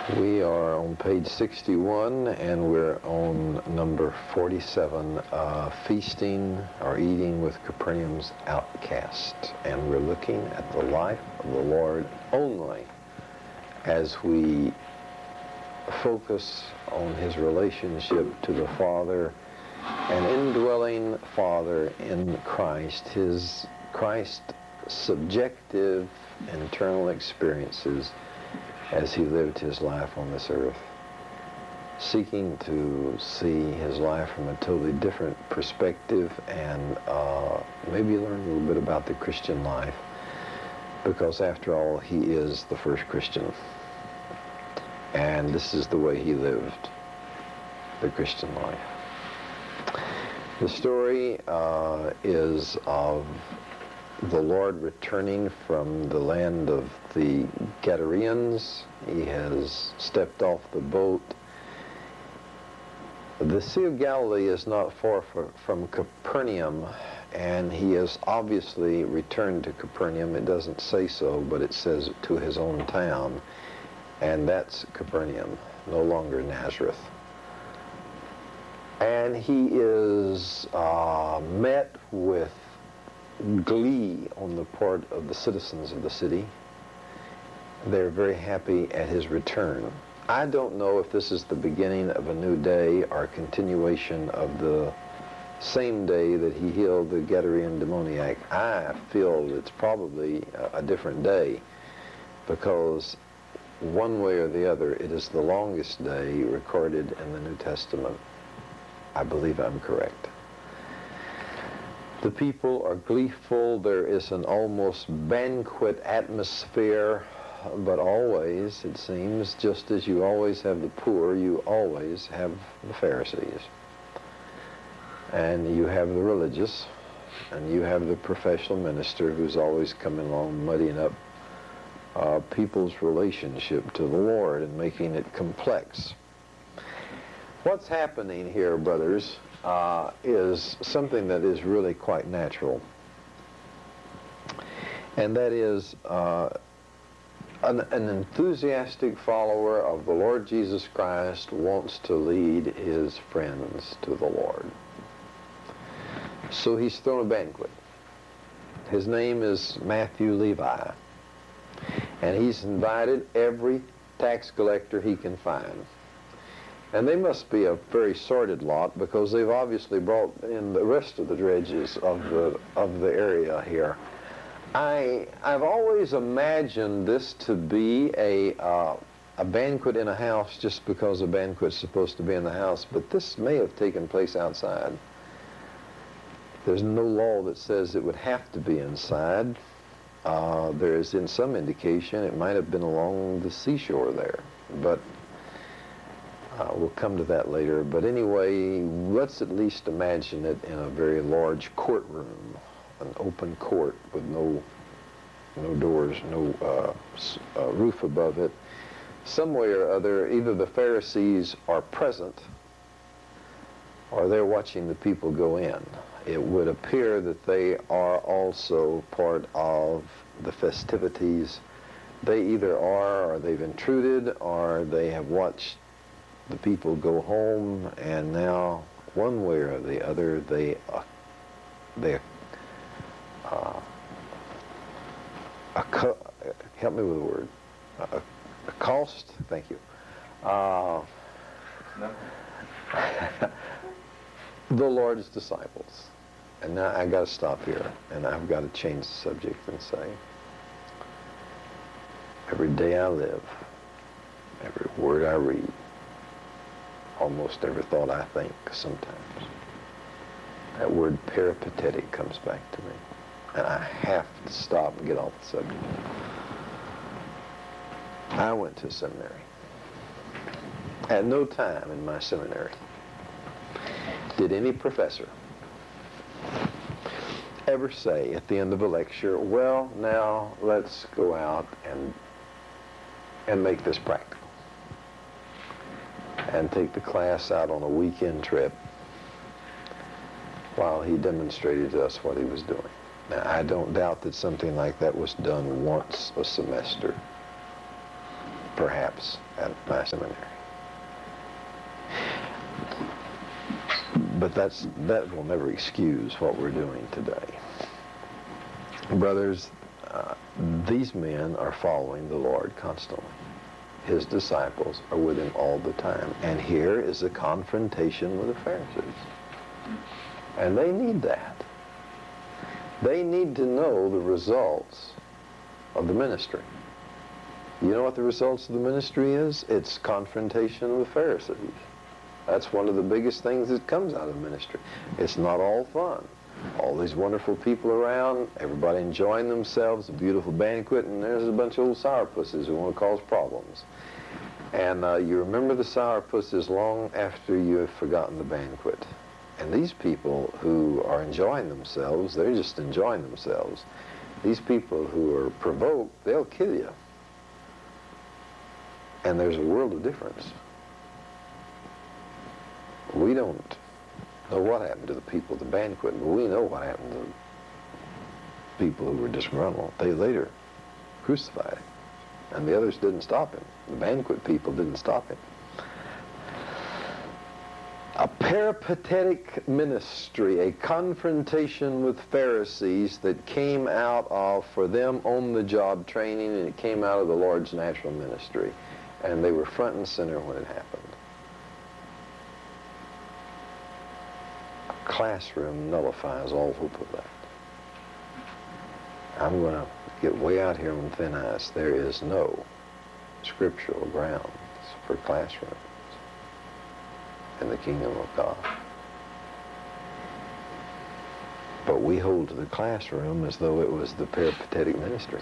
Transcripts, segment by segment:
We are on page 61, and we're on number 47, Feasting or Eating with Capernaum's Outcast. And we're looking at the life of the Lord only as we focus on his relationship to the Father, an indwelling Father in Christ, his Christ subjective internal experiences as he lived his life on this earth, seeking to see his life from a totally different perspective and maybe learn a little bit about the Christian life, because after all, he is the first Christian. And this is the way he lived the Christian life. The story is of the Lord returning from the land of the Gadareans. He has stepped off the boat. The Sea of Galilee is not far from Capernaum, and he has obviously returned to Capernaum. It doesn't say so, but it says to his own town, and that's Capernaum, no longer Nazareth. And he is met with glee on the part of the citizens of the city. They're very happy at his return. I don't know if this is the beginning of a new day or a continuation of the same day that he healed the Gadarene demoniac. I feel it's probably a different day, because one way or the other, it is the longest day recorded in the New Testament. I believe I'm correct. The people are gleeful. There is an almost banquet atmosphere, but always, it seems, just as you always have the poor, you always have the Pharisees. And you have the religious, and you have the professional minister who's always coming along muddying up people's relationship to the Lord and making it complex. What's happening here, brothers, is something that is really quite natural. And that is an enthusiastic follower of the Lord Jesus Christ wants to lead his friends to the Lord. So he's thrown a banquet. His name is Matthew Levi. And he's invited every tax collector he can find. And they must be a very sordid lot, because they've obviously brought in the rest of the dredges of the area here. I've always imagined this to be a banquet in a house, just because a banquet's supposed to be in the house, but this may have taken place outside. There's no law that says it would have to be inside. There is, in some indication, it might have been along the seashore there, but we'll come to that later. But anyway, let's at least imagine it in a very large courtroom, an open court with no doors, no roof above it. Some way or other, either the Pharisees are present or they're watching the people go in. It would appear that they are also part of the festivities. They either are, or they've intruded, or they have watched the people go home, and now, one way or the other, they help me with the word. Accost? Thank you. The Lord's disciples. And now I got to stop here, and I've got to change the subject and say, every day I live, every word I read, almost every thought I think sometimes, that word peripatetic comes back to me. And I have to stop and get off the subject. I went to seminary. At no time in my seminary did any professor ever say at the end of a lecture, well, now let's go out and make this practical, and take the class out on a weekend trip while he demonstrated to us what he was doing. Now, I don't doubt that something like that was done once a semester. perhaps, at my seminary. But that will never excuse what we're doing today. Brothers, these men are following the Lord constantly. His disciples are with him all the time. And here is a confrontation with the Pharisees. And they need that. They need to know the results of the ministry. You know what the results of the ministry is? It's confrontation with Pharisees. That's one of the biggest things that comes out of ministry. It's not all fun. All these wonderful people around, everybody enjoying themselves, a beautiful banquet, and there's a bunch of old sourpusses who want to cause problems. And you remember the sourpusses long after you have forgotten the banquet. And these people who are enjoying themselves, they're just enjoying themselves. These people who are provoked, they'll kill you. And there's a world of difference. We don't know what happened to the people at the banquet, but we know what happened to the people who were disgruntled. They later crucified him, and the others didn't stop him. The banquet people didn't stop him. A peripatetic ministry, a confrontation with Pharisees that came out of, for them, on-the-job training, and it came out of the Lord's natural ministry. And they were front and center when it happened. A classroom nullifies all hope of that. I'm going to get way out here on thin ice. There is no scriptural grounds for classrooms in the kingdom of God. But we hold to the classroom as though it was the peripatetic ministry.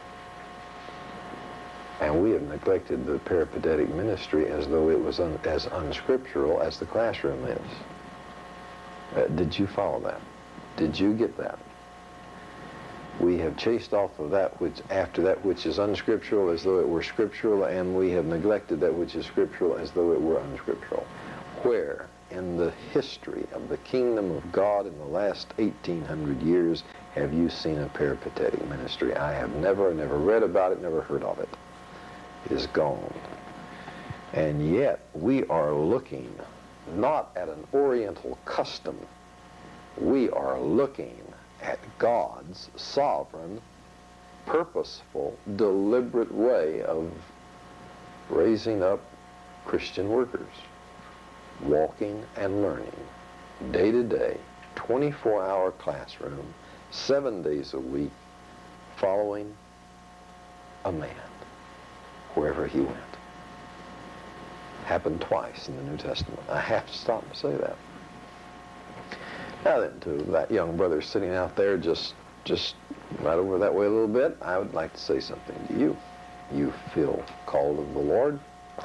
And we have neglected the peripatetic ministry as though it was as unscriptural as the classroom is. Did you follow that? Did you get that? We have chased off of that which, after that which is unscriptural as though it were scriptural, and we have neglected that which is scriptural as though it were unscriptural. Where in the history of the kingdom of God in the last 1,800 years have you seen a peripatetic ministry? I have never read about it, never heard of it. It is gone. And yet we are looking not at an oriental custom. We are looking at God's sovereign, purposeful, deliberate way of raising up Christian workers, walking and learning, day to day, 24-hour classroom, 7 days a week, following a man wherever he went. Happened twice in the New Testament. I have to stop and say that. Now then, to that young brother sitting out there just right over that way a little bit, I would like to say something to you. You feel called of the Lord.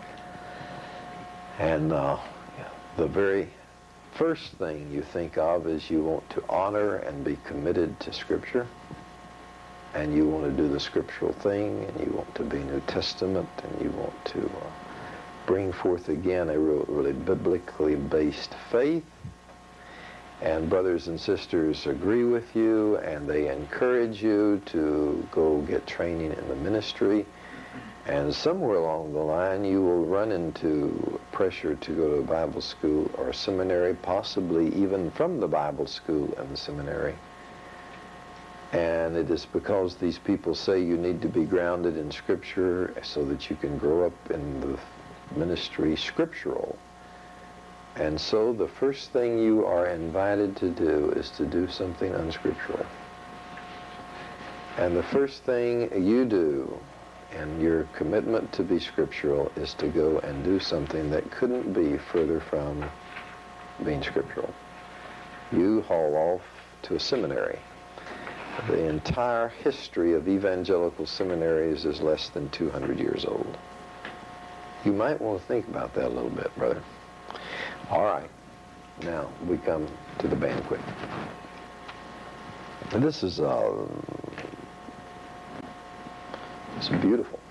And the very first thing you think of is you want to honor and be committed to Scripture. And you want to do the scriptural thing, and you want to be New Testament, and you want to bring forth again a really biblically based faith. And brothers and sisters agree with you, and they encourage you to go get training in the ministry. And somewhere along the line, you will run into pressure to go to a Bible school or a seminary, possibly even from the Bible school and the seminary. And it is because these people say you need to be grounded in Scripture so that you can grow up in the ministry scriptural. And so the first thing you are invited to do is to do something unscriptural. And the first thing you do in your commitment to be scriptural is to go and do something that couldn't be further from being scriptural. You haul off to a seminary. The entire history of evangelical seminaries is less than 200 years old. You might want to think about that a little bit, brother. All right, now we come to the banquet. And this is it's beautiful.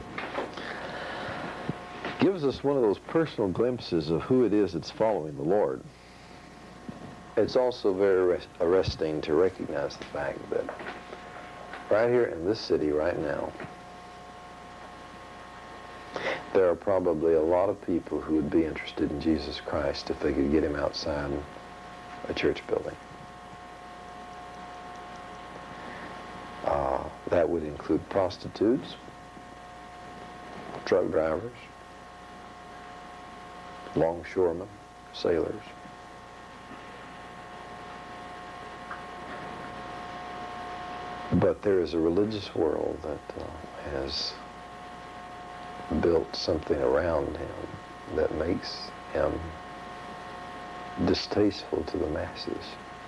Gives us one of those personal glimpses of who it is that's following the Lord. It's also very arresting to recognize the fact that right here in this city right now, there are probably a lot of people who would be interested in Jesus Christ if they could get him outside a church building. That would include prostitutes, truck drivers, longshoremen, sailors. But there is a religious world that has built something around him that makes him distasteful to the masses.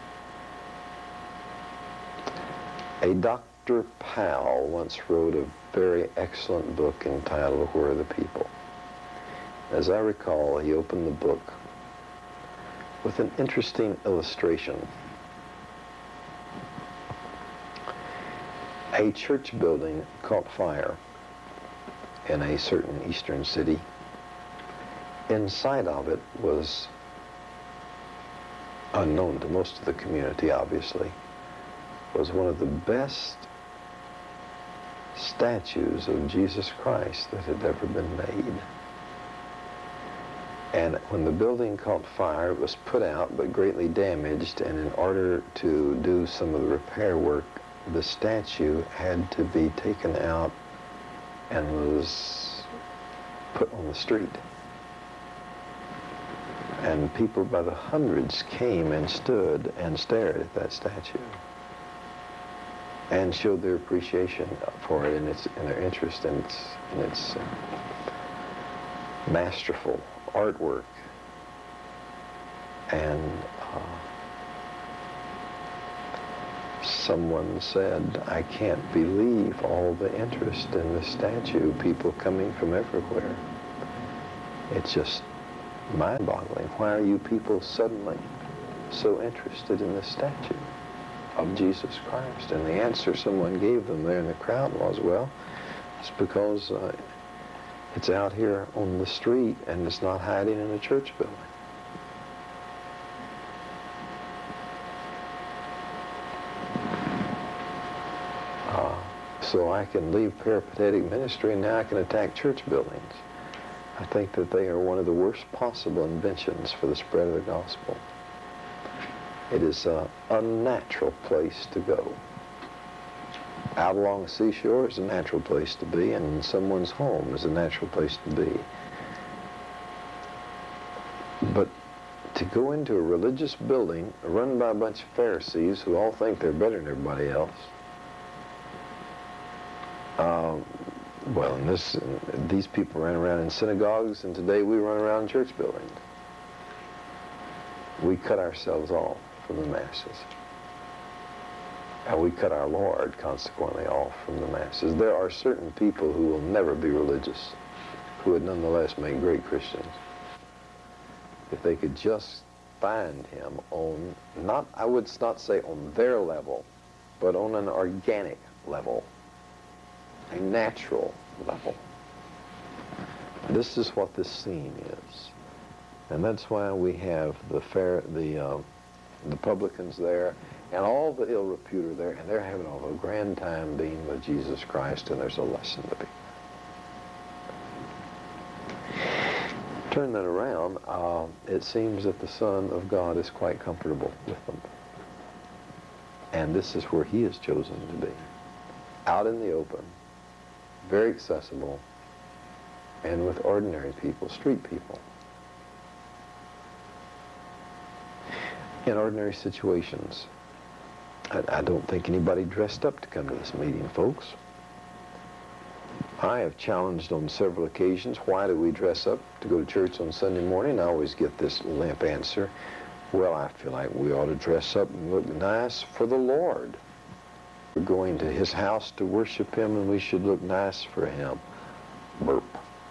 A Dr. Powell once wrote a very excellent book entitled Where Are the People? As I recall, he opened the book with an interesting illustration. A church building caught fire in a certain eastern city. Inside of it was, unknown to most of the community obviously, was one of the best statues of Jesus Christ that had ever been made. And when the building caught fire, it was put out but greatly damaged, and in order to do some of the repair work, the statue had to be taken out and was put on the street. And people by the hundreds came and stood and stared at that statue and showed their appreciation for it and their interest in its masterful artwork. And someone said, I can't believe all the interest in this statue, people coming from everywhere. It's just mind-boggling. Why are you people suddenly so interested in this statue of Jesus Christ? And the answer someone gave them there in the crowd was, well, it's because it's out here on the street and it's not hiding in a church building. So I can leave peripatetic ministry and now I can attack church buildings. I think that they are one of the worst possible inventions for the spread of the gospel. It is an unnatural place to go. Out along the seashore is a natural place to be, and in someone's home is a natural place to be. But to go into a religious building run by a bunch of Pharisees who all think they're better than everybody else, well, these people ran around in synagogues, and today we run around in church buildings. We cut ourselves off from the masses. And we cut our Lord, consequently, off from the masses. There are certain people who will never be religious, who would nonetheless make great Christians, if they could just find him on, I would not say on their level, but on an organic level, a natural level. This is what this scene is. And that's why we have the publicans there, and all the ill repute are there, and they're having a grand time being with Jesus Christ, and there's a lesson to be. Turn that around, it seems that the Son of God is quite comfortable with them. And this is where he is chosen to be. Out in the open, very accessible, and with ordinary people, street people. In ordinary situations, I don't think anybody dressed up to come to this meeting, folks. I have challenged on several occasions, why do we dress up to go to church on Sunday morning? I always get this limp answer, well, I feel like we ought to dress up and look nice for the Lord. We're going to his house to worship him, and we should look nice for him. Burp.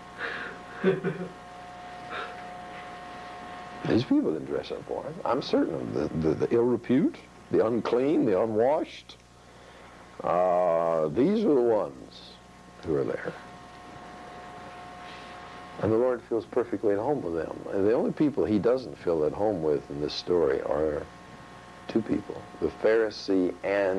These people didn't dress up for it. I'm certain of the ill repute, the unclean, the unwashed. These are the ones who are there. And the Lord feels perfectly at home with them. And the only people he doesn't feel at home with in this story are two people, the Pharisees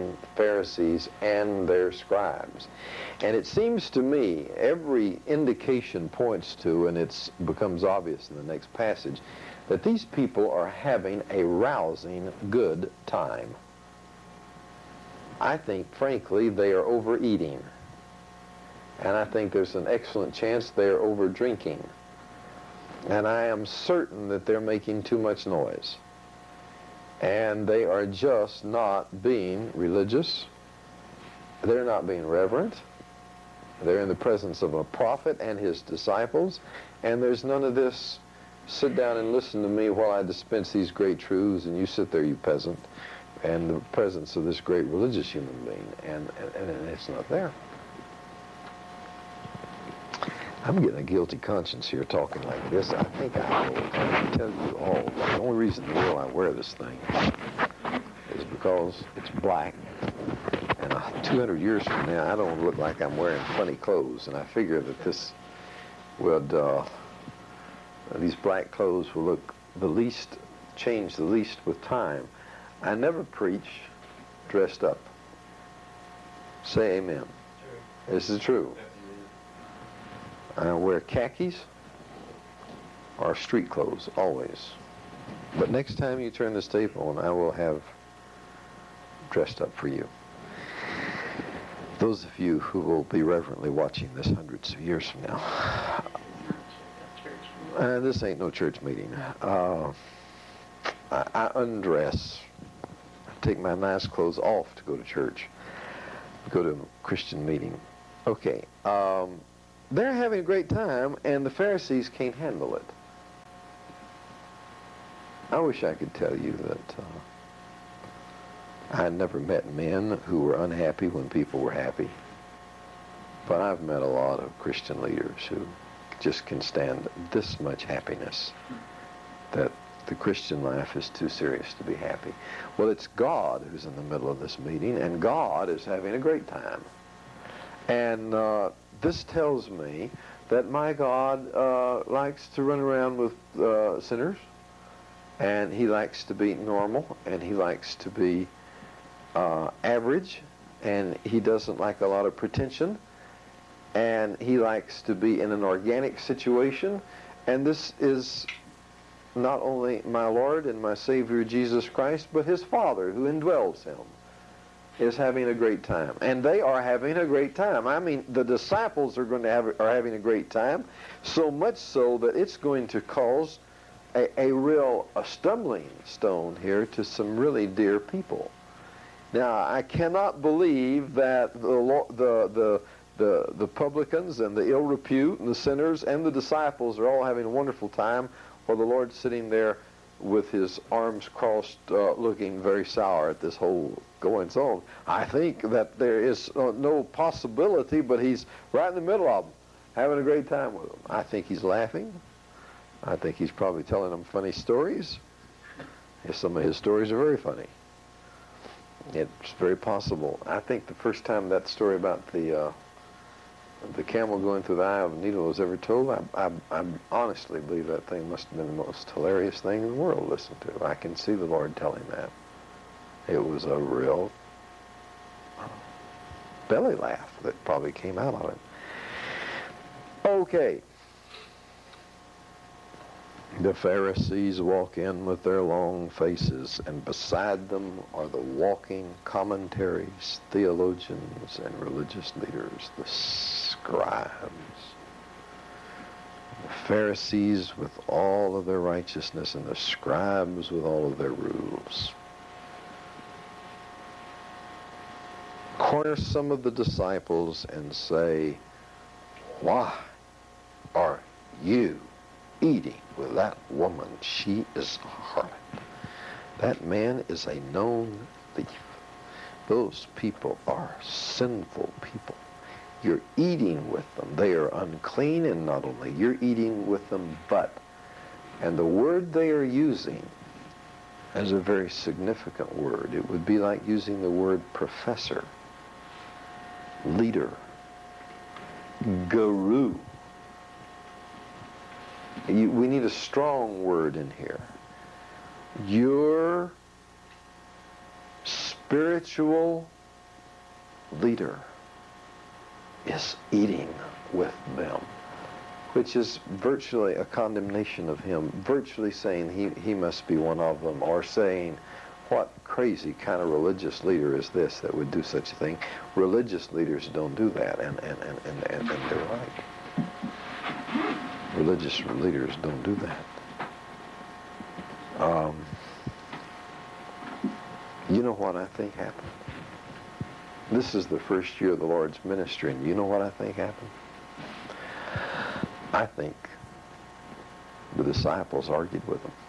and their scribes. And it seems to me every indication points to, and it becomes obvious in the next passage, that these people are having a rousing good time. I think, frankly, they are overeating. And I think there's an excellent chance they are over drinking. And I am certain that they're making too much noise. And they are just not being religious. They're not being reverent. They're in the presence of a prophet and his disciples. And there's none of this, sit down and listen to me while I dispense these great truths, and you sit there, you peasant, and the presence of this great religious human being. And it's not there. I'm getting a guilty conscience here talking like this. I think I will tell you all. The only reason in the world I wear this thing is because it's black. And 200 years from now, I don't look like I'm wearing funny clothes. And I figure that this would, these black clothes will look the least, change the least with time. I never preach dressed up. Say amen. True. This is true. I wear khakis or street clothes, always. But next time you turn this tape on, I will have dressed up for you. Those of you who will be reverently watching this hundreds of years from now. This ain't no church meeting. I undress, take my nice clothes off to go to church, go to a Christian meeting. Okay. They're having a great time, and the Pharisees can't handle it. I wish I could tell you that I never met men who were unhappy when people were happy. But I've met a lot of Christian leaders who just can stand this much happiness, that the Christian life is too serious to be happy. Well, it's God who's in the middle of this meeting, and God is having a great time. And this tells me that my God likes to run around with sinners, and he likes to be normal, and he likes to be average, and he doesn't like a lot of pretension, and he likes to be in an organic situation. And this is not only my Lord and my Savior Jesus Christ, but his Father who indwells him is having a great time, and they are having a great time. I mean, the disciples are having a great time, so much so that it's going to cause a real stumbling stone here to some really dear people. Now, I cannot believe that the publicans and the ill repute and the sinners and the disciples are all having a wonderful time, while the Lord's sitting there with his arms crossed, looking very sour at this whole goings on. I think that there is no possibility, but he's right in the middle of them, having a great time with them. I think he's laughing. I think he's probably telling them funny stories. Some of his stories are very funny. It's very possible. I think the first time that story about the camel going through the eye of a needle was ever told, I honestly believe that thing must have been the most hilarious thing in the world to listen to. I can see the Lord telling that. It was a real belly laugh that probably came out of it. Okay. The Pharisees walk in with their long faces, and beside them are the walking commentaries, theologians, and religious leaders, the scribes. The Pharisees with all of their righteousness, and the scribes with all of their rules. Corner some of the disciples and say, "Why are you eating with that woman? She is a harlot. That man is a known thief. Those people are sinful people. You're eating with them. They are unclean, and not only you're eating with them, but," and the word they are using is a very significant word. It would be like using the word professor, leader, guru. We need a strong word in here. You're spiritual leader is eating with them, which is virtually a condemnation of him, virtually saying he must be one of them, or saying, what crazy kind of religious leader is this that would do such a thing? Religious leaders don't do that, and they're right. Religious leaders don't do that. You know what I think happened? This is the first year of the Lord's ministry, and you know what I think happened? I think the disciples argued with them.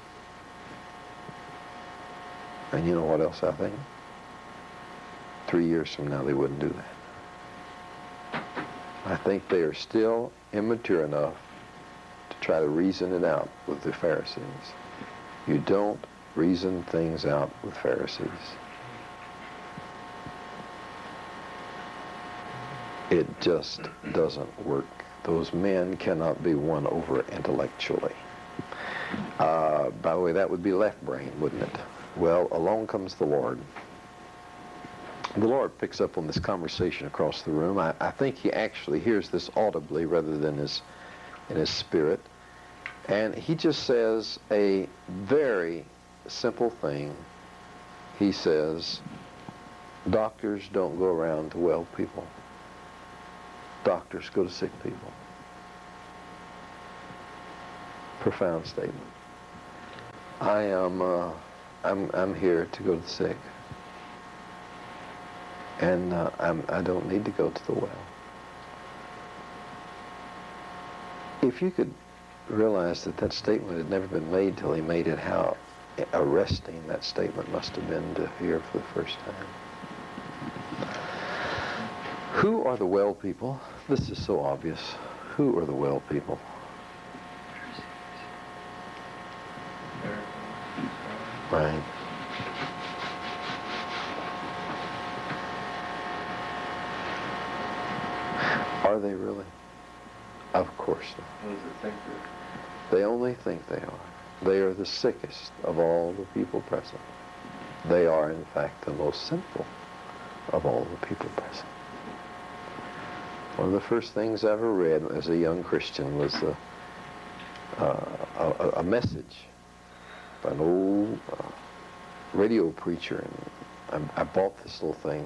And you know what else I think? 3 years from now, they wouldn't do that. I think they are still immature enough to try to reason it out with the Pharisees. You don't reason things out with Pharisees. It just doesn't work. Those men cannot be won over intellectually. By the way, that would be left brain, wouldn't it? Well, along comes the Lord. The Lord picks up on this conversation across the room. I think he actually hears this audibly rather than in his spirit. And he just says a very simple thing. He says, doctors don't go around to well people. Doctors go to sick people. Profound statement. I'm here to go to the sick. And I don't need to go to the well. If you could realize that that statement had never been made till he made it, how arresting that statement must have been to hear for the first time. Who are the well people? This is so obvious. Who are the well people? Right. Are they really? Of course not. They only think they are. They are the sickest of all the people present. They are, in fact, the most sinful of all the people present. One of the first things I ever read as a young Christian was a message by an old radio preacher, and I bought this little thing.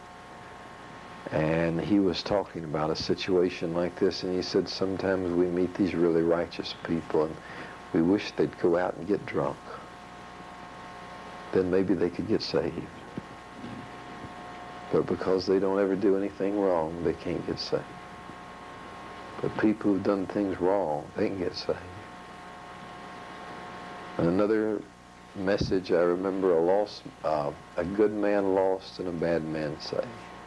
And he was talking about a situation like this, and he said, sometimes we meet these really righteous people, and we wish they'd go out and get drunk. Then maybe they could get saved. But because they don't ever do anything wrong, they can't get saved. But people who've done things wrong, they can get saved. And another message, I remember a good man lost and a bad man saved.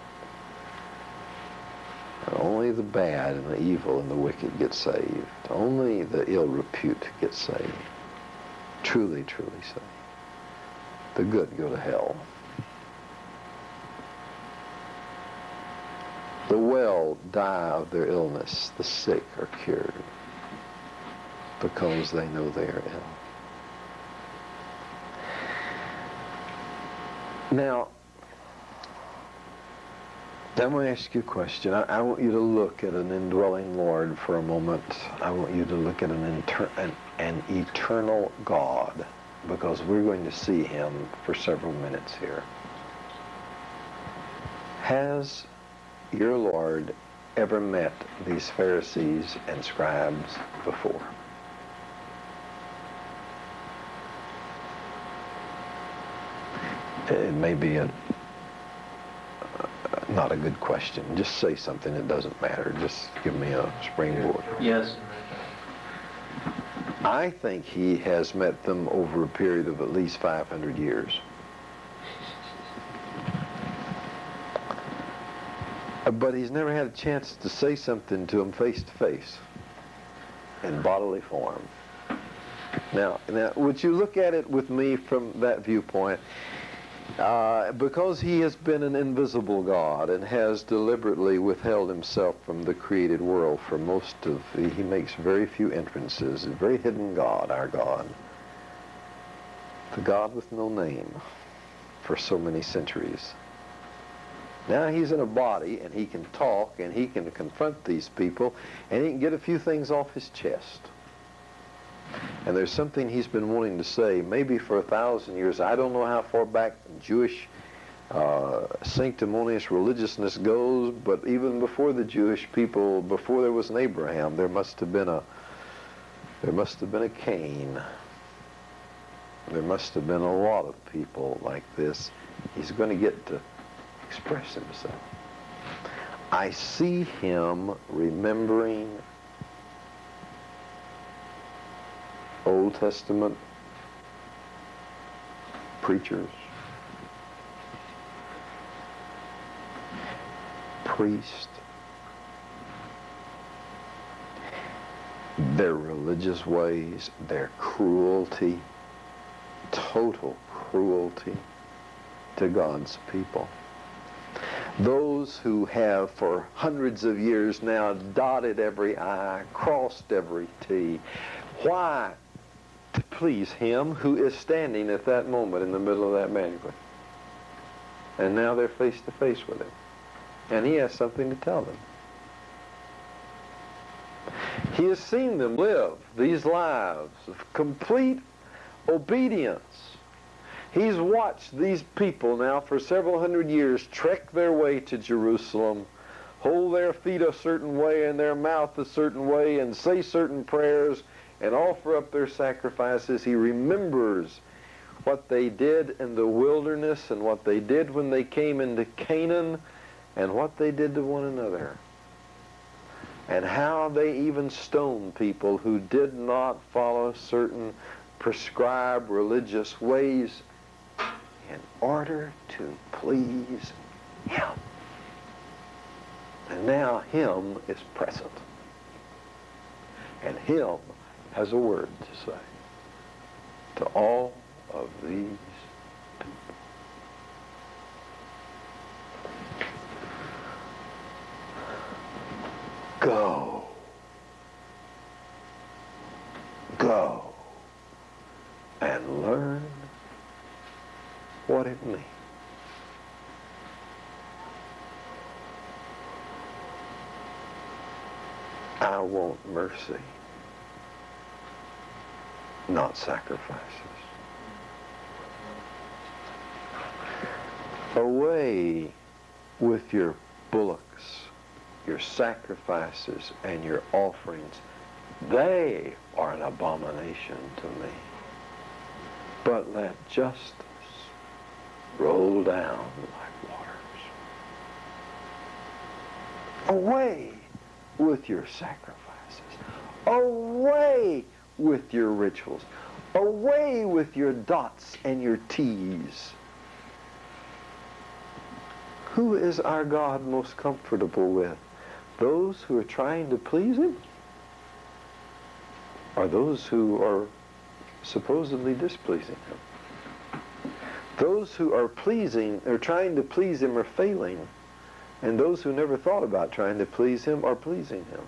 And only the bad and the evil and the wicked get saved. Only the ill repute get saved. Truly, truly saved. The good go to hell. The well die of their illness. The sick are cured because they know they are ill. Now, I'm going to ask you a question. I want you to look at an indwelling Lord for a moment. I want you to look at an eternal God, because we're going to see him for several minutes here. Has your Lord ever met these Pharisees and scribes before? It may be not a good question. Just say something. It doesn't matter. Just give me a springboard. Yes. I think he has met them over a period of at least 500 years. But he's never had a chance to say something to them face to face in bodily form. Now, would you look at it with me from that viewpoint? Because he has been an invisible God and has deliberately withheld himself from the created world for most of, he makes very few entrances, a very hidden God, our God. The God with no name, for so many centuries. Now he's in a body, and he can talk, and he can confront these people, and he can get a few things off his chest. And there's something he's been wanting to say, maybe for 1,000 years. I don't know how far back Jewish sanctimonious religiousness goes, but even before the Jewish people, before there was an Abraham, there must have been a Cain. There must have been a lot of people like this. He's going to get to express himself. I see him remembering Old Testament preachers, priests, their religious ways, their cruelty, total cruelty to God's people. Those who have for hundreds of years now dotted every I, crossed every T. Why? To please him who is standing at that moment in the middle of that banquet. And now they're face to face with him. And he has something to tell them. He has seen them live these lives of complete obedience. He's watched these people now for several hundred years trek their way to Jerusalem, hold their feet a certain way and their mouth a certain way, and say certain prayers and offer up their sacrifices. He remembers what they did in the wilderness and what they did when they came into Canaan and what they did to one another. And how they even stoned people who did not follow certain prescribed religious ways in order to please him. And now him is present. And him has a word to say to all of these people. Go. Go and learn what it means. I want mercy, not sacrifices. Away with your bullocks, your sacrifices, and your offerings. They are an abomination to me. But let justice roll down like waters. Away with your sacrifices. Away with your rituals. Away with your dots and your T's. Who is our God most comfortable with? Those who are trying to please him? Or those who are supposedly displeasing him? Those who are pleasing, or trying to please him, are failing. And those who never thought about trying to please him are pleasing him.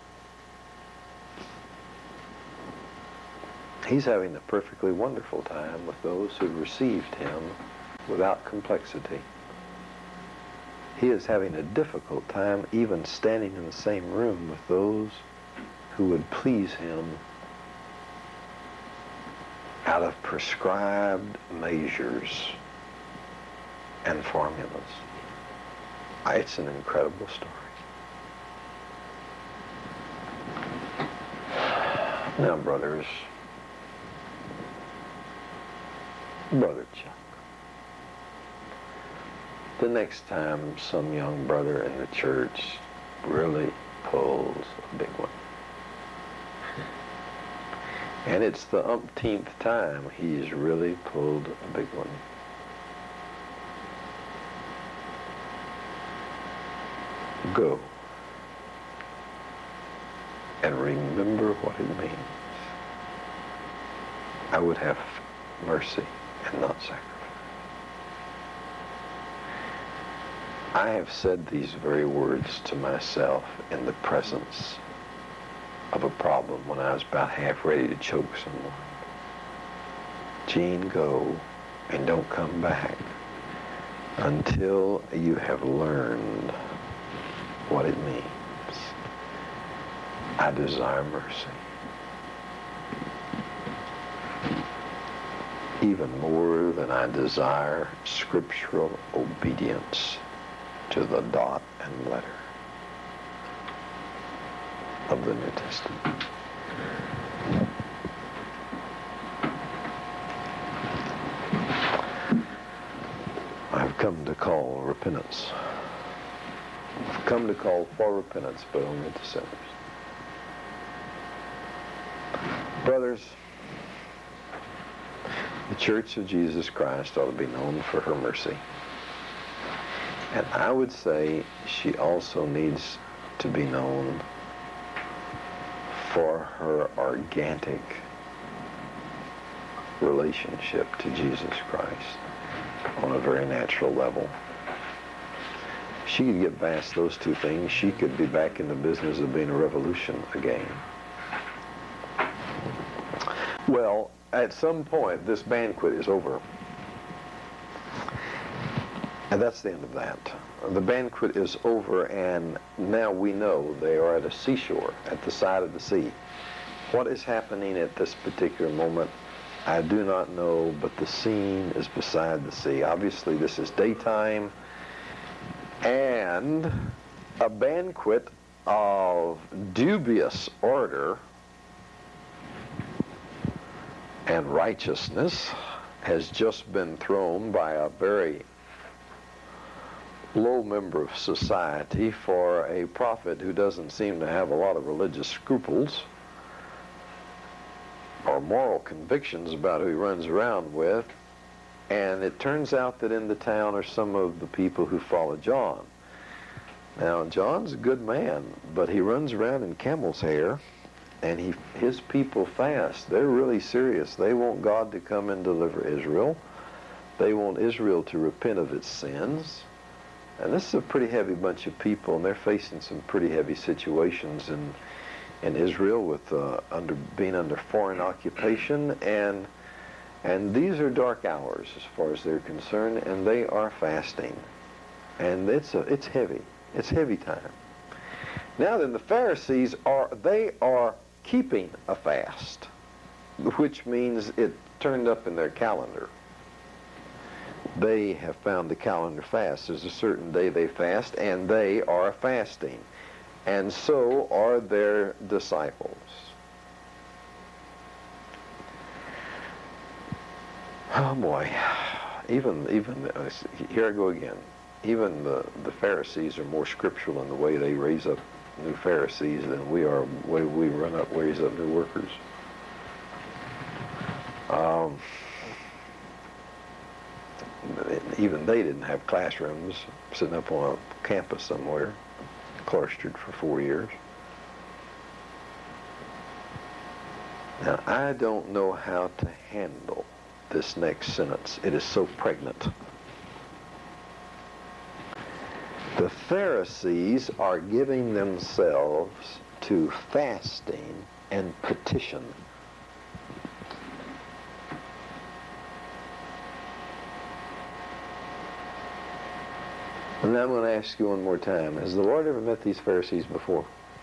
He's having a perfectly wonderful time with those who received him without complexity. He is having a difficult time even standing in the same room with those who would please him out of prescribed measures and formulas. It's an incredible story. Now, brothers, Brother Chuck, the next time some young brother in the church really pulls a big one, and it's the umpteenth time he's really pulled a big one, go and remember what it means. I would have mercy and not sacrifice. I have said these very words to myself in the presence of a problem when I was about half ready to choke someone. Gene, go and don't come back until you have learned what it means. I desire mercy even more than I desire scriptural obedience to the dot and letter of the New Testament. I've come to call repentance. I've come to call for repentance, but only to sinners. Brothers, the Church of Jesus Christ ought to be known for her mercy. And I would say she also needs to be known for her organic relationship to Jesus Christ on a very natural level. She could get past those two things. She could be back in the business of being a revolution again. Well, at some point, this banquet is over. And that's the end of that. The banquet is over, and now we know they are at a seashore, at the side of the sea. What is happening at this particular moment, I do not know, but the scene is beside the sea. Obviously, this is daytime, and a banquet of dubious order and righteousness has just been thrown by a very low member of society for a prophet who doesn't seem to have a lot of religious scruples or moral convictions about who he runs around with. And it turns out that in the town are some of the people who follow John. Now, John's a good man, but he runs around in camel's hair, and his people fast. They're really serious. They want God to come and deliver Israel. They want Israel to repent of its sins. And this is a pretty heavy bunch of people, and they're facing some pretty heavy situations in Israel with being under foreign occupation, and these are dark hours as far as they're concerned, and they are fasting, and it's heavy. It's heavy time. Now then, the Pharisees are keeping a fast, which means it turned up in their calendar. They have found the calendar fast. There's a certain day they fast, and they are fasting. And so are their disciples. Oh boy, even here I go again. Even the Pharisees are more scriptural in the way they raise up new Pharisees than we are the way we raise up new workers. Even they didn't have classrooms, sitting up on a campus somewhere, cloistered for 4 years. Now, I don't know how to handle this next sentence. It is so pregnant. The Pharisees are giving themselves to fasting and petition. And I'm going to ask you one more time. Has the Lord ever met these Pharisees before?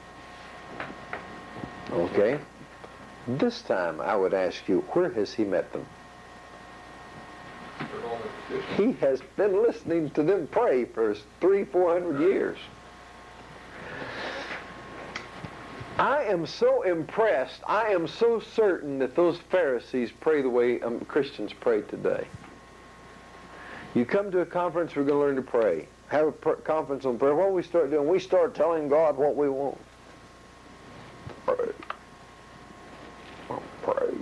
Okay. This time I would ask you, where has he met them? He has been listening to them pray for 300-400 years. I am so impressed. I am so certain that those Pharisees pray the way Christians pray today. You come to a conference, we're going to learn to pray. Have a conference on prayer. What do we start doing? We start telling God what we want. Pray. Pray.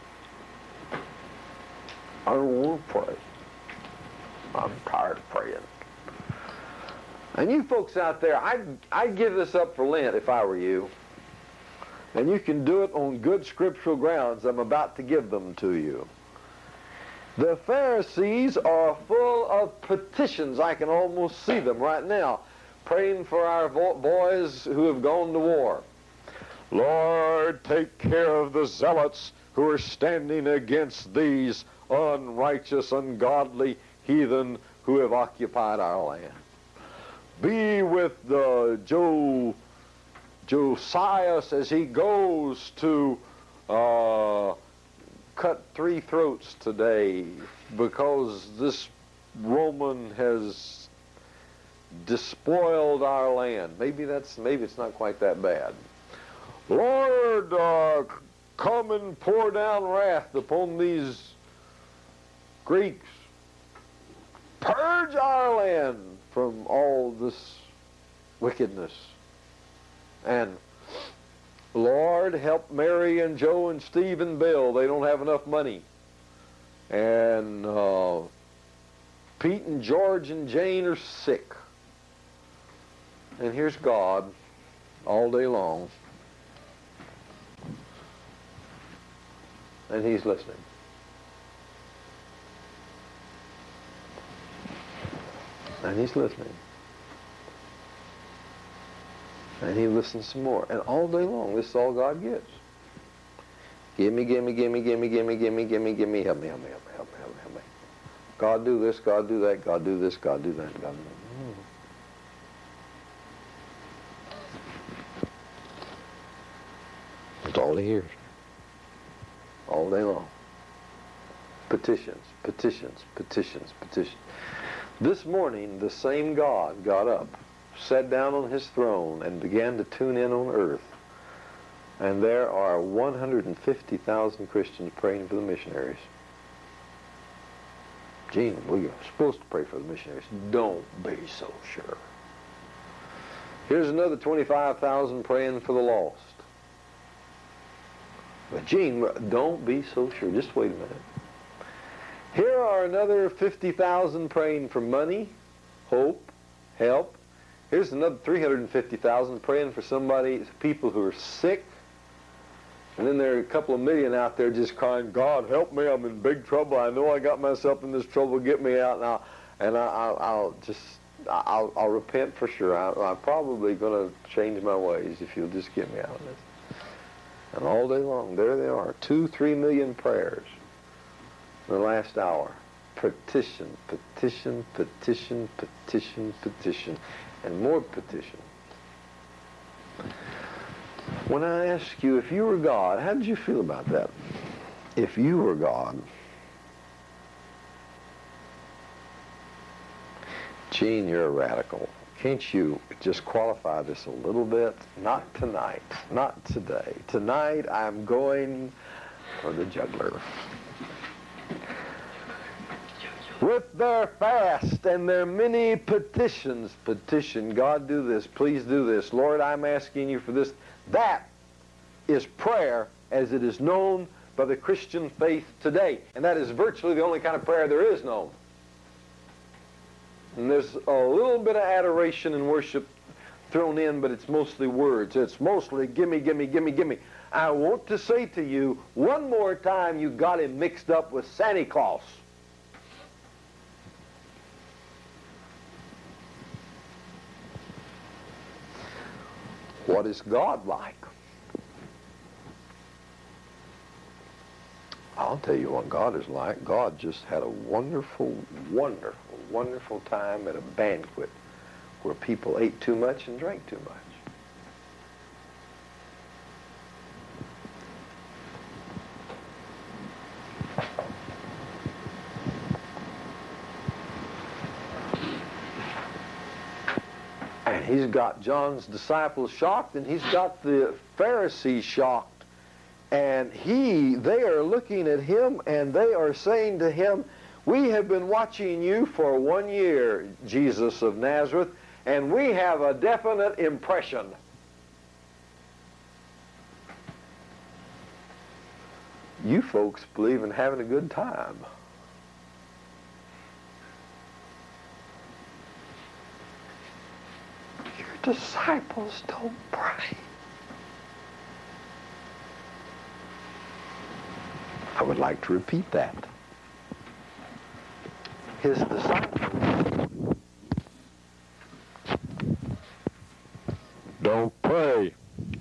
I don't want to pray. I'm tired of praying. And you folks out there, I'd give this up for Lent if I were you. And you can do it on good scriptural grounds. I'm about to give them to you. The Pharisees are full of petitions. I can almost see them right now, praying for our boys who have gone to war. Lord, take care of the zealots who are standing against these unrighteous, ungodly, heathen who have occupied our land. Be with Josias as he goes to cut 3 throats today because this Roman has despoiled our land. Maybe it's not quite that bad. Lord, come and pour down wrath upon these Greeks. Purge our land from all this wickedness. And Lord, help Mary and Joe and Steve and Bill. They don't have enough money. And Pete and George and Jane are sick. And here's God all day long. And he's listening. And he's listening. And he listens some more. And all day long, this is all God gets. Gimme, gimme, gimme, gimme, gimme, gimme, gimme, gimme, help me, help me, help me, help me, help me, help me. God do this, God do that, God do this, God do that, God do that. That's all he hears. All day long. Petitions, petitions, petitions, petitions. This morning, the same God got up, sat down on his throne, and began to tune in on earth. And there are 150,000 Christians praying for the missionaries. Gene, we're supposed to pray for the missionaries. Don't be so sure. Here's another 25,000 praying for the lost. But Gene, don't be so sure. Just wait a minute. Here are another 50,000 praying for money, hope, help. Here's another 350,000 praying for people who are sick. And then there are a couple of million out there just crying, God, help me, I'm in big trouble. I know I got myself in this trouble, get me out now. And I'll repent for sure. I'm probably going to change my ways if you'll just get me out of this. And all day long, there they are, 2-3 million prayers in the last hour. Petition, petition, petition, petition, petition, and more petition. When I ask you, if you were God, how did you feel about that? If you were God, Gene, you're a radical. Can't you just qualify this a little bit? Not tonight. Not today. Tonight I'm going for the juggler. With their fast and their many petitions, petition, God do this, please do this. Lord, I'm asking you for this. That is prayer as it is known by the Christian faith today. And that is virtually the only kind of prayer there is known. And there's a little bit of adoration and worship thrown in, but it's mostly words. It's mostly gimme, gimme, gimme, gimme. I want to say to you, one more time, you got him mixed up with Santa Claus. What is God like? I'll tell you what God is like. God just had a wonderful, wonderful, wonderful time at a banquet where people ate too much and drank too much. And he's got John's disciples shocked, and he's got the Pharisees shocked. And they are looking at him, and they are saying to him, we have been watching you for 1 year, Jesus of Nazareth, and we have a definite impression. You folks believe in having a good time. Your disciples don't pray. I would like to repeat that. His disciples don't pray.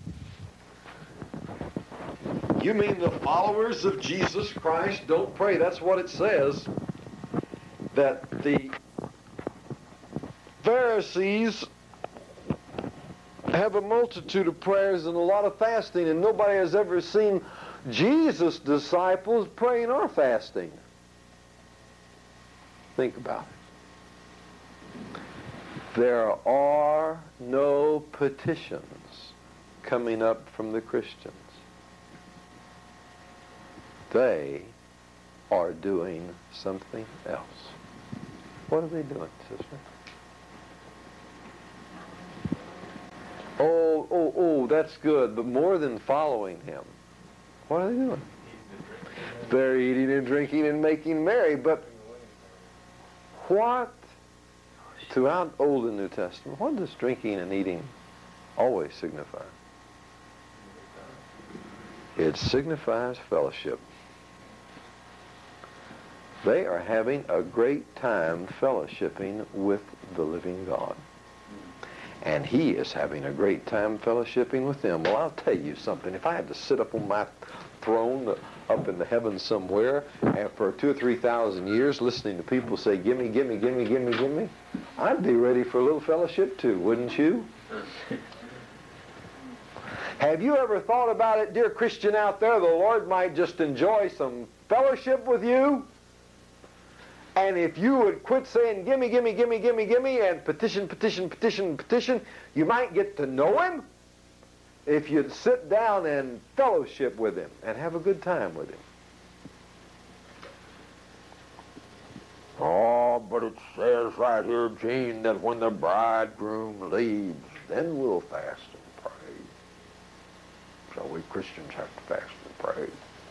You mean the followers of Jesus Christ don't pray? That's what it says. That the Pharisees have a multitude of prayers and a lot of fasting, and nobody has ever seen Jesus' disciples praying or fasting. Think about it. There are no petitions coming up from the Christians. They are doing something else. What are they doing, sister? Oh, that's good, but more than following him, what are they doing? They're eating and drinking and making merry, but what, throughout Old and New Testament, what does drinking and eating always signify? It signifies fellowship. They are having a great time fellowshipping with the living God. And he is having a great time fellowshipping with them. Well, I'll tell you something. If I had to sit up on my throne up in the heavens somewhere and for 2,000 or 3,000 years listening to people say, gimme, gimme, gimme, gimme, gimme, I'd be ready for a little fellowship too, wouldn't you? Have you ever thought about it, dear Christian out there, the Lord might just enjoy some fellowship with you? And if you would quit saying, gimme, gimme, gimme, gimme, gimme, and petition, petition, petition, petition, you might get to know him if you'd sit down and fellowship with him and have a good time with him. Oh, but it says right here, Gene, that when the bridegroom leaves, then we'll fast and pray. So we Christians have to fast and pray.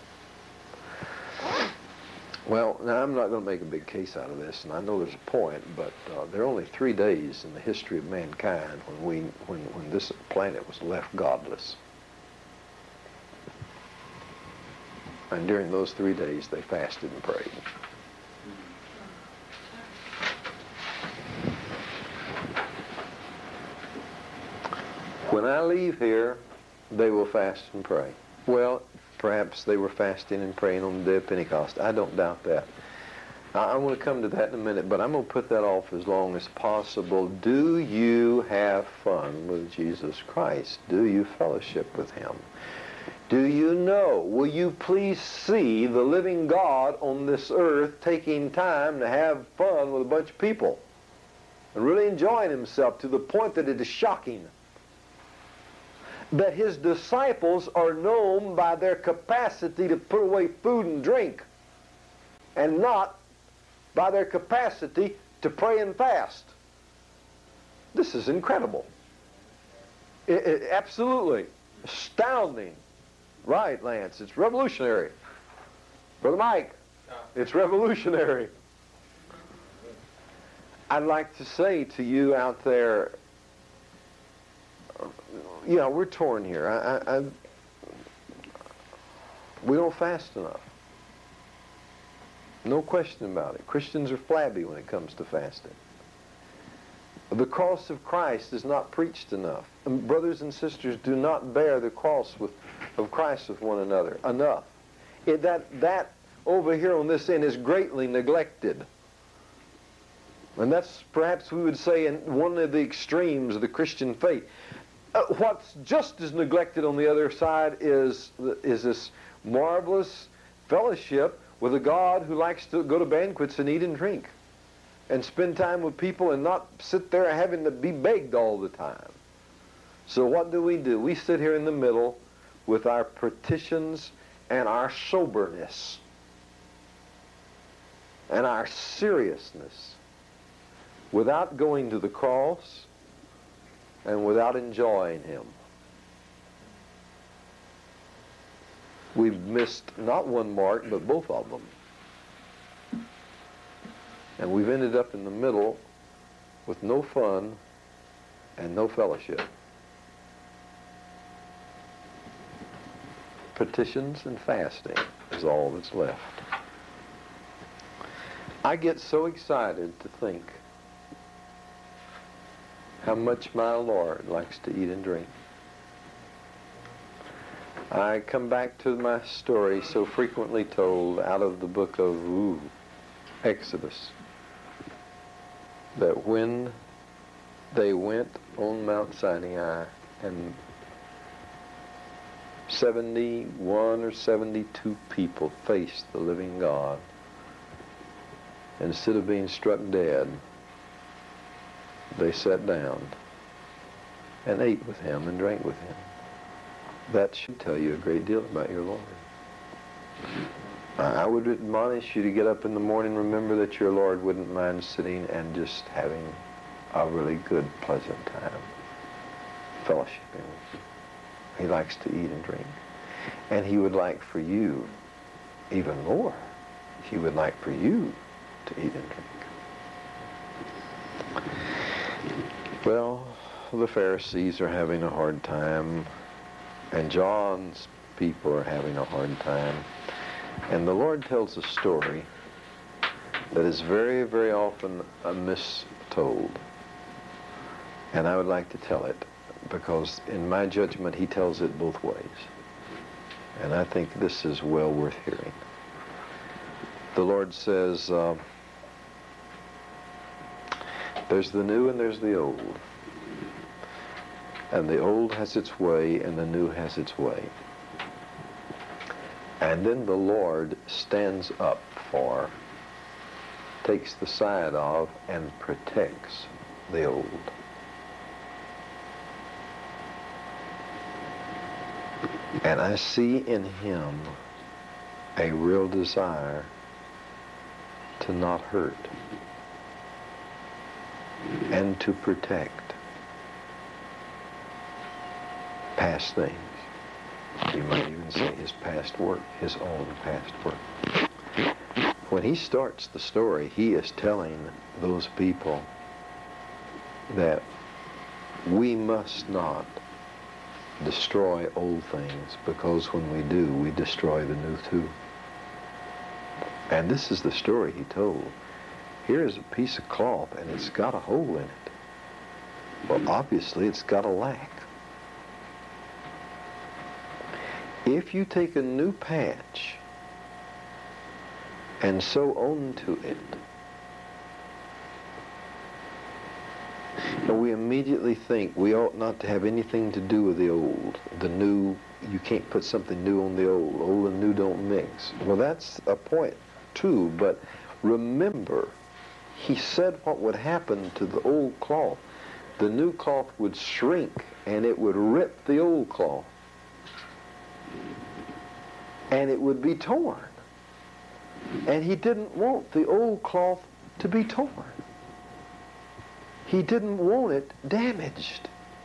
Well, now I'm not going to make a big case out of this, and I know there's a point, but there are only 3 days in the history of mankind when this planet was left godless. And during those 3 days, they fasted and prayed. When I leave here, they will fast and pray. Well, perhaps they were fasting and praying on the day of Pentecost. I don't doubt that. I want to come to that in a minute, but I'm going to put that off as long as possible. Do you have fun with Jesus Christ? Do you fellowship with him? Do you know? Will you please see the living God on this earth taking time to have fun with a bunch of people and really enjoying himself to the point that it is shocking? That his disciples are known by their capacity to put away food and drink, and not by their capacity to pray and fast. This is incredible. Absolutely astounding. Right, Lance, it's revolutionary. Brother Mike, it's revolutionary. I'd like to say to you out there, yeah, we're torn here. We don't fast enough. No question about it. Christians are flabby when it comes to fasting. The cross of Christ is not preached enough. And brothers and sisters, do not bear the cross of Christ with one another enough. That over here on this end is greatly neglected. And that's perhaps we would say in one of the extremes of the Christian faith. What's just as neglected on the other side is this marvelous fellowship with a God who likes to go to banquets and eat and drink and spend time with people and not sit there having to be begged all the time. So what do? We sit here in the middle with our petitions and our soberness and our seriousness without going to the cross and without enjoying him. We've missed not one mark, but both of them. And we've ended up in the middle with no fun and no fellowship. Petitions and fasting is all that's left. I get so excited to think how much my Lord likes to eat and drink. I come back to my story so frequently told out of the book of Exodus, that when they went on Mount Sinai, and 71 or 72 people faced the living God. Instead of being struck dead, they sat down and ate with him and drank with him. That should tell you a great deal about your Lord. I would admonish you to get up in the morning, remember that your Lord wouldn't mind sitting and just having a really good, pleasant time, fellowshipping with you. He likes to eat and drink. And he would like for you even more. He would like for you to eat and drink. Well, the Pharisees are having a hard time, and John's people are having a hard time. And the Lord tells a story that is very, very often mistold. And I would like to tell it, because in my judgment, he tells it both ways. And I think this is well worth hearing. The Lord says, there's the new and there's the old. And the old has its way and the new has its way. And then the Lord stands up takes the side of and protects the old. And I see in him a real desire to not hurt and to protect past things. You might even say his past work, his own past work. When he starts the story, he is telling those people that we must not destroy old things, because when we do, we destroy the new too. And this is the story he told. Here is a piece of cloth and it's got a hole in it. Well, obviously it's got a lack. If you take a new patch and sew onto it, and we immediately think we ought not to have anything to do with the old. The new, you can't put something new on the old. Old and new don't mix. Well, that's a point too, but remember, he said what would happen to the old cloth. The new cloth would shrink and it would rip the old cloth. And it would be torn. And he didn't want the old cloth to be torn. He didn't want it damaged.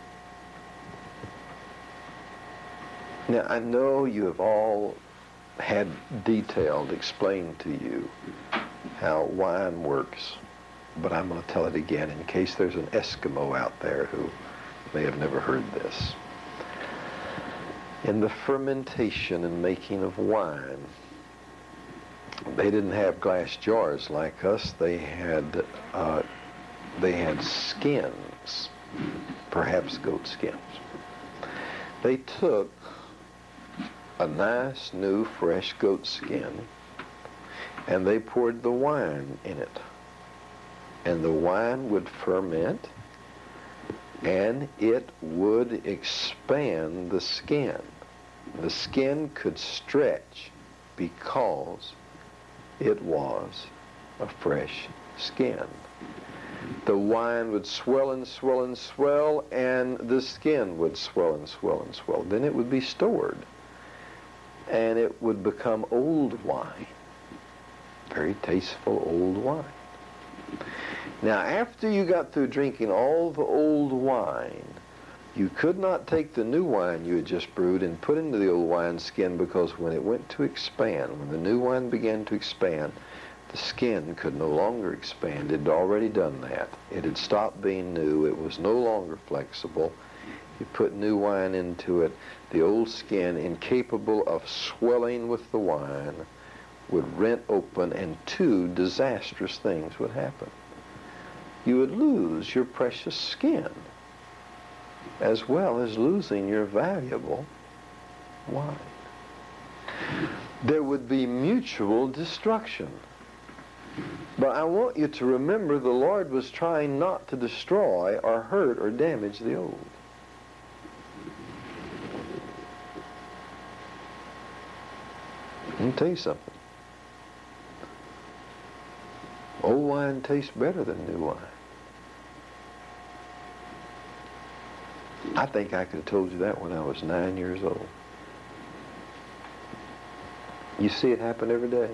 Now, I know you have all had detailed explained to you how wine works, but I'm going to tell it again in case there's an Eskimo out there who may have never heard this. In the fermentation and making of wine, they didn't have glass jars like us. They had skins, perhaps goat skins. They took a nice new fresh goat skin and they poured the wine in it. And the wine would ferment and it would expand the skin. The skin could stretch because it was a fresh skin. The wine would swell and swell and swell, and the skin would swell and swell and swell. Then it would be stored, and it would become old wine. Very tasteful old wine. Now, after you got through drinking all the old wine, you could not take the new wine you had just brewed and put into the old wine skin, because when it went to expand, when the new wine began to expand, the skin could no longer expand. It had already done that. It had stopped being new. It was no longer flexible. You put new wine into it, the old skin, incapable of swelling with the wine, would rent open, and two disastrous things would happen. You would lose your precious skin, as well as losing your valuable wine. There would be mutual destruction. But I want you to remember the Lord was trying not to destroy or hurt or damage the old. Let me tell you something. Old wine tastes better than new wine. I think I could have told you that when I was 9 years old. You see it happen every day.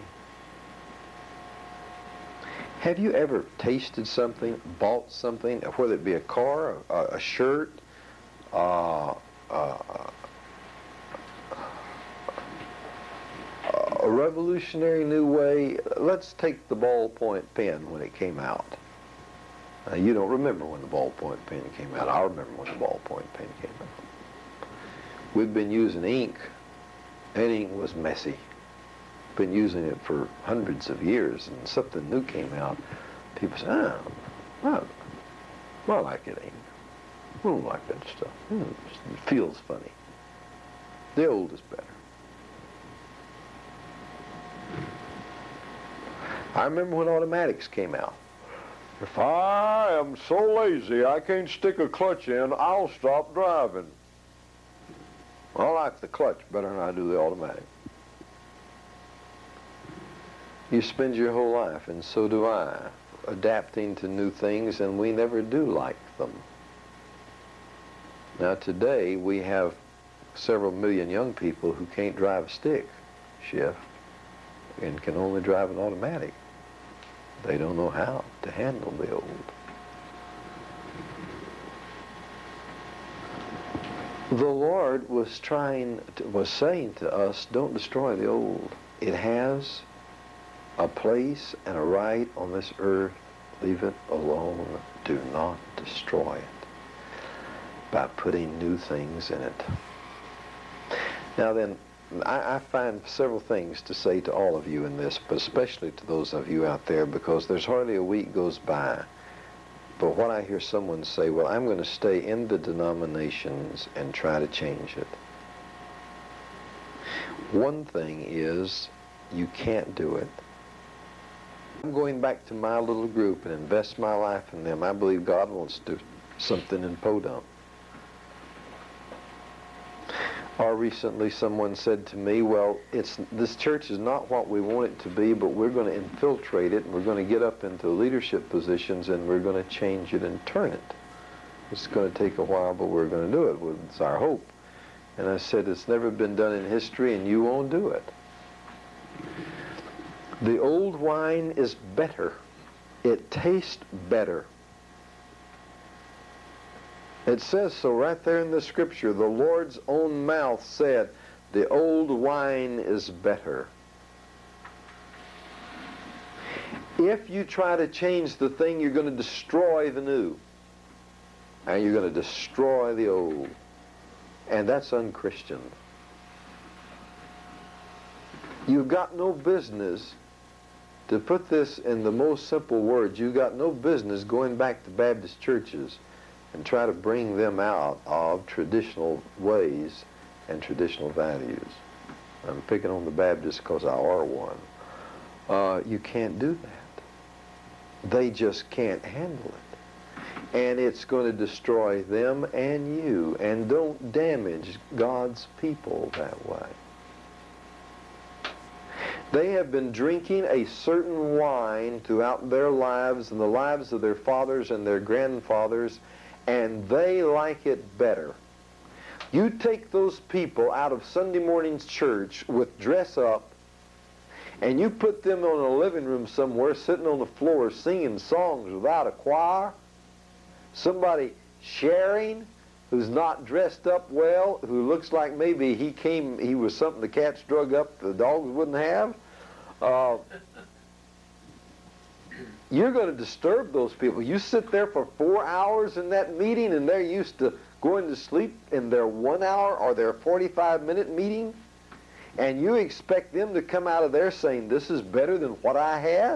Have you ever tasted something, bought something, whether it be a car, a shirt, a revolutionary new way? Let's take the ballpoint pen when it came out. You don't remember when the ballpoint pen came out. I remember when the ballpoint pen came out. We've been using ink, and ink was messy. Been using it for hundreds of years, and something new came out. People say, I like it ink. I don't like that stuff. It feels funny. The old is better. I remember when automatics came out. If I am so lazy I can't stick a clutch in, I'll stop driving. I like the clutch better than I do the automatic. You spend your whole life, and so do I, adapting to new things, and we never do like them. Now today we have several million young people who can't drive a stick shift and can only drive an automatic. They don't know how to handle the old. The Lord was saying to us, don't destroy the old. It has a place and a right on this earth. Leave it alone. Do not destroy it by putting new things in it. Now then, I find several things to say to all of you in this, but especially to those of you out there, because there's hardly a week goes by but when I hear someone say, well, I'm going to stay in the denominations and try to change it. One thing is, you can't do it. I'm going back to my little group and invest my life in them. I believe God wants to do something in Podunk. Or recently someone said to me, well, this church is not what we want it to be, but we're going to infiltrate it, and we're going to get up into leadership positions, and we're going to change it and turn it. It's going to take a while, but we're going to do it. It's our hope. And I said, it's never been done in history, and you won't do it. The old wine is better. It tastes better. It says so right there in the scripture. The Lord's own mouth said, the old wine is better. If you try to change the thing, you're going to destroy the new. And you're going to destroy the old. And that's unchristian. You've got no business, to put this in the most simple words, you've got no business going back to Baptist churches and try to bring them out of traditional ways and traditional values. I'm picking on the Baptists because I are one. You can't do that. They just can't handle it. And it's going to destroy them and you. And don't damage God's people that way. They have been drinking a certain wine throughout their lives and the lives of their fathers and their grandfathers, and they like it better. You take those people out of Sunday morning's church with dress up, and you put them in a living room somewhere, sitting on the floor singing songs without a choir, somebody sharing who's not dressed up well, who looks like maybe he was something the cats drug up the dogs wouldn't have, you're going to disturb those people. You sit there for 4 hours in that meeting, and they're used to going to sleep in their 1 hour or their 45-minute meeting, and you expect them to come out of there saying, this is better than what I had?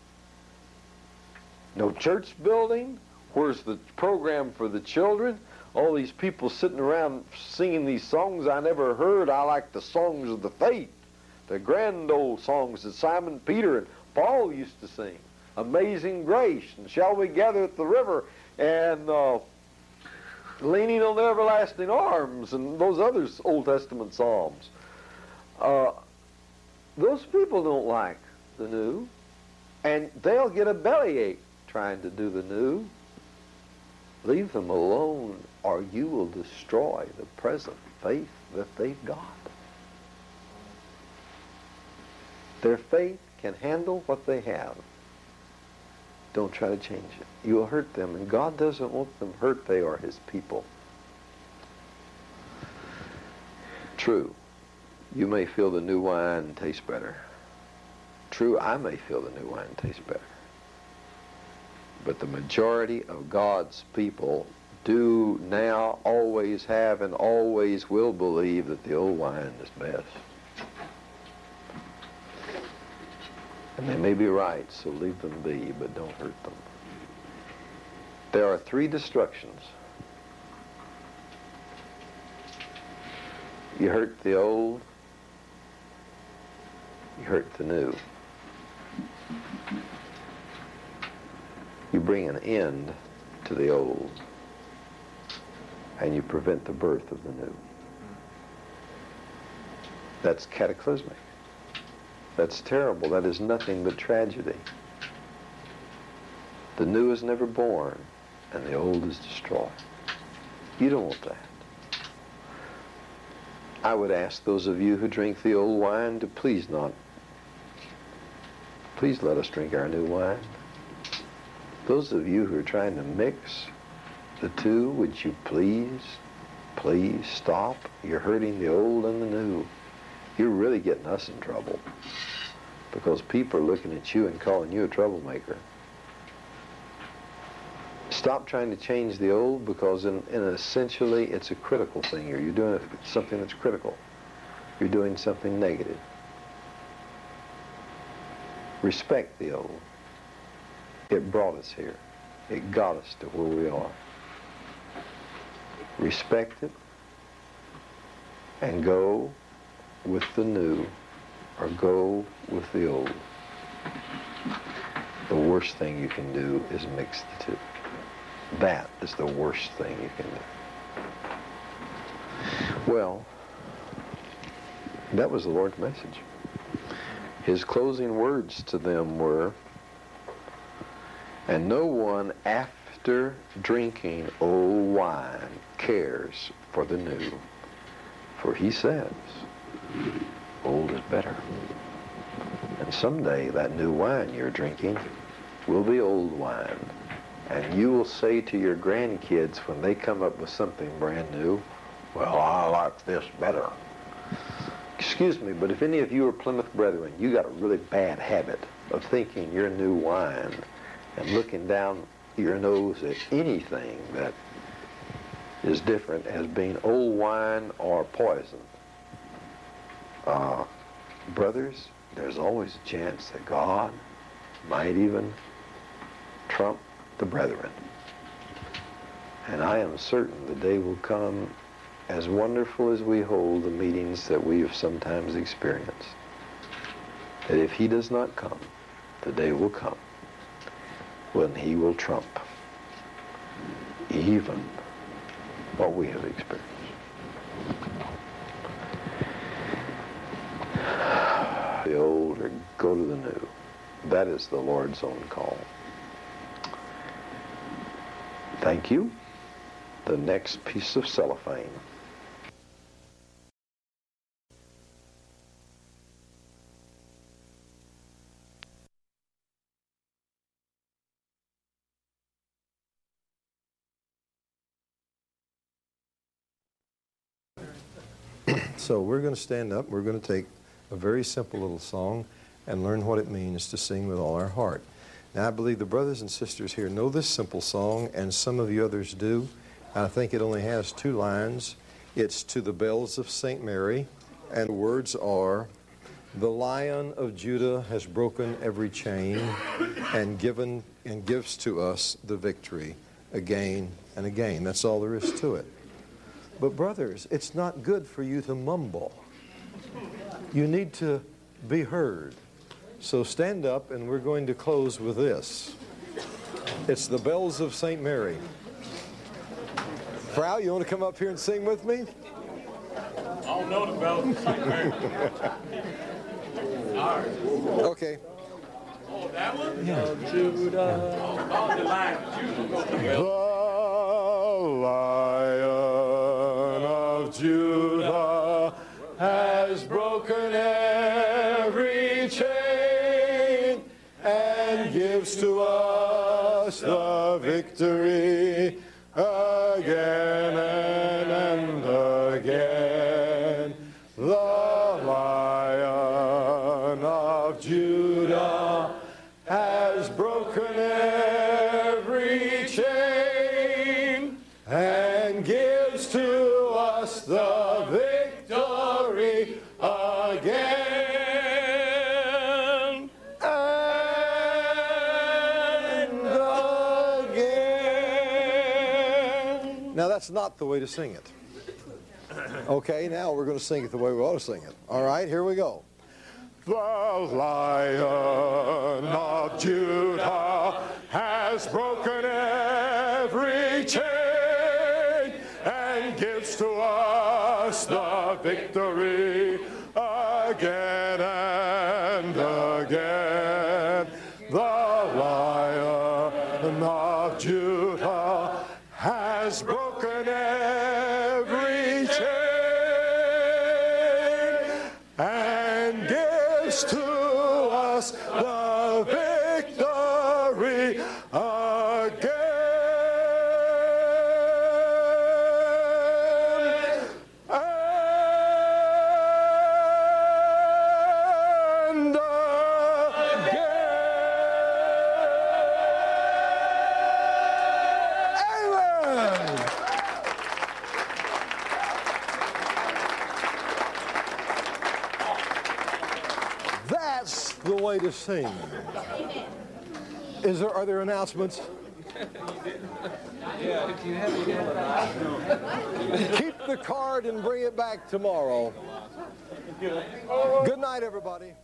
No church building? Where's the program for the children? All these people sitting around singing these songs I never heard. I like the songs of the faith, the grand old songs that Simon Peter and Paul used to sing. Amazing grace, and shall we gather at the river, and leaning on the everlasting arms, and those other Old Testament psalms. Those people don't like the new, and they'll get a bellyache trying to do the new. Leave them alone, or you will destroy the present faith that they've got. Their faith can handle what they have. Don't try to change it. You will hurt them, and God doesn't want them hurt. They are His people. True, you may feel the new wine tastes better. True, I may feel the new wine tastes better. But the majority of God's people do now, always have, and always will believe that the old wine is best. And they may be right, so leave them be, but don't hurt them. There are 3 destructions. You hurt the old, you hurt the new. You bring an end to the old, and you prevent the birth of the new. That's cataclysmic. That's terrible. That is nothing but tragedy. The new is never born, and the old is destroyed. You don't want that. I would ask those of you who drink the old wine to please let us drink our new wine. Those of you who are trying to mix the two, would you please stop? You're hurting the old and the new. You're really getting us in trouble, because people are looking at you and calling you a troublemaker. Stop trying to change the old, because in essentially it's a critical thing here. You're doing something that's critical. You're doing something negative. Respect the old. It brought us here. It got us to where we are. Respect it and go with the new, or go with the old. The worst thing you can do is mix the two. That is the worst thing you can do. Well, that was the Lord's message. His closing words to them were, and no one after drinking old wine cares for the new, for he says, old is better. And someday that new wine you're drinking will be old wine. And you will say to your grandkids when they come up with something brand new, well, I like this better. Excuse me, but if any of you are Plymouth Brethren, you got a really bad habit of thinking your new wine and looking down your nose at anything that is different as being old wine or poison. Brothers, there's always a chance that God might even trump the brethren. And I am certain the day will come, as wonderful as we hold the meetings that we have sometimes experienced, that if he does not come, the day will come when he will trump even what we have experienced. The old or go to the new. That is the Lord's own call. Thank you. The next piece of cellophane. So we're going to stand up. We're going to take a very simple little song and learn what it means to sing with all our heart. Now, I believe the brothers and sisters here know this simple song, and some of you others do. I think it only has 2 lines. It's "To the Bells of St. Mary," and the words are, "The Lion of Judah has broken every chain and gives to us the victory again and again." That's all there is to it. But brothers, it's not good for you to mumble. You need to be heard. So stand up, and we're going to close with this. It's the Bells of St. Mary. Frau, you want to come up here and sing with me? I don't know the Bells of St. Mary. All right. Okay. Oh, that one? Yeah. Judah. Oh, the Lion of Judah. The Lion of Judah has broken every chain and gives to us the victory again and again. The Lion of Judah has broken every chain and gives to us the victory again and again. Now that's not the way to sing it. Okay, now we're going to sing it the way we ought to sing it. All right, here we go. The Lion of Judah has broken every chain and gives to us the victory again and again. The Lion of Judah has broken every chain and gives to us the victory again and again. Amen. That's the way to sing. Are there announcements? Yeah, if you have it. Keep the card and bring it back tomorrow. Good night, everybody.